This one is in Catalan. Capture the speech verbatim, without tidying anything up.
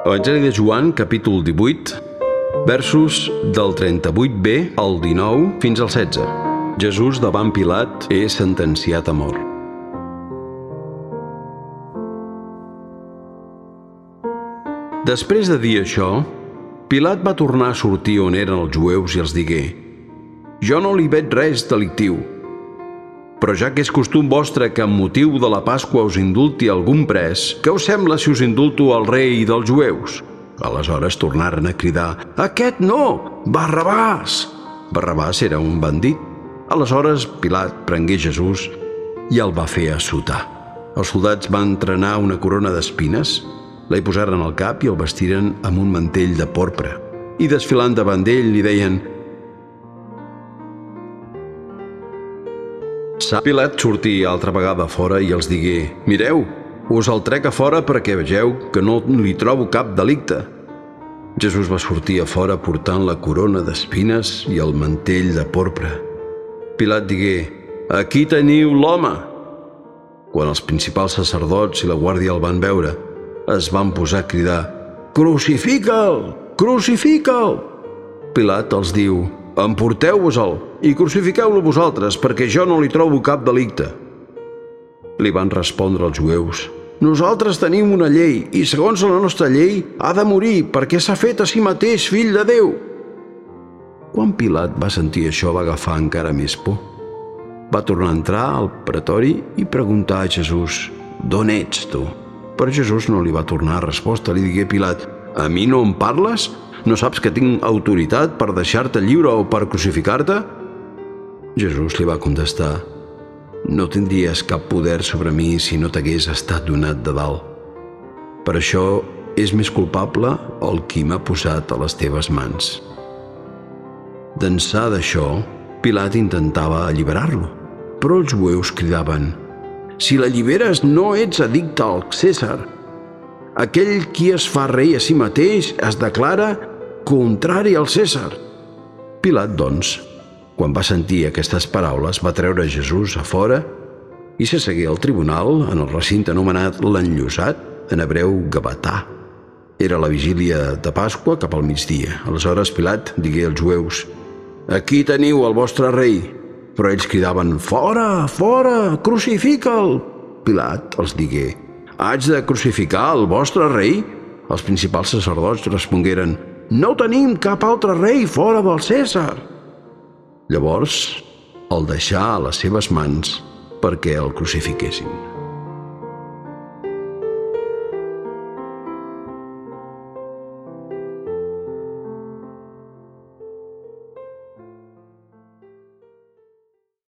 Evangeli de Joan, capítol divuit, versos del trenta-vuit b al dinou fins al setze. Jesús davant Pilat és sentenciat a mort. Després de dir això, Pilat va tornar a sortir on eren els jueus i els digué: «Jo no li veig res delictiu. Però ja que és costum vostre que amb motiu de la Pasqua us indulti algun pres, què us sembla si us indulto al rei dels jueus?» Aleshores tornaren a cridar: «Aquest no! Barrabàs!» Barrabàs era un bandit. Aleshores Pilat prengué Jesús i el va fer assotar. Els soldats van trenar una corona d'espines, la hi posaren al cap i el vestiren amb un mantell de porpra. I desfilant davant d'ell li deien: Pilat sortí altra vegada fora i els digué: «Mireu, us el trec a fora perquè vegeu que no li trobo cap delicte». Jesús va sortir a fora portant la corona d'espines i el mantell de porpra. Pilat digué: «Aquí teniu l'home!» Quan els principals sacerdots i la guàrdia el van veure, es van posar a cridar: «Crucifica'l! Crucifica'l!» Pilat els diu: «Emporteu-vos-el i crucifiqueu-lo vosaltres, perquè jo no li trobo cap delicte». Li van respondre els jueus: «Nosaltres tenim una llei, i segons la nostra llei ha de morir, perquè s'ha fet a si mateix fill de Déu». Quan Pilat va sentir això, va agafar encara més por. Va tornar a entrar al pretori i preguntar a Jesús: «D'on ets tu?» Però Jesús no li va tornar resposta. Li digué Pilat: «A mi no em parles? No saps que tinc autoritat per deixar-te lliure o per crucificar-te?» Jesús li va contestar: «No tindries cap poder sobre mi si no t'hagués estat donat de dalt. Per això és més culpable el qui m'ha posat a les teves mans». D'ençà d'això, Pilat intentava alliberar-lo, però els jueus cridaven: «Si l'alliberes no ets addicte al Cèsar. Aquell qui es fa rei a si mateix es declara contrari al Cèsar». Pilat, doncs, quan va sentir aquestes paraules, va treure Jesús a fora i s'assegué al tribunal en el recinte anomenat l'Enllosat, en hebreu Gabatà. Era la vigília de Pasqua cap al migdia. Aleshores Pilat digué als jueus: «Aquí teniu el vostre rei». Però ells cridaven: «Fora, fora, crucifica'l!» Pilat els digué: «Haig de crucificar el vostre rei?» Els principals sacerdots respongueren: «No tenim cap altre rei fora del Cèsar». Llavors el deixà a les seves mans perquè el crucifiquessin.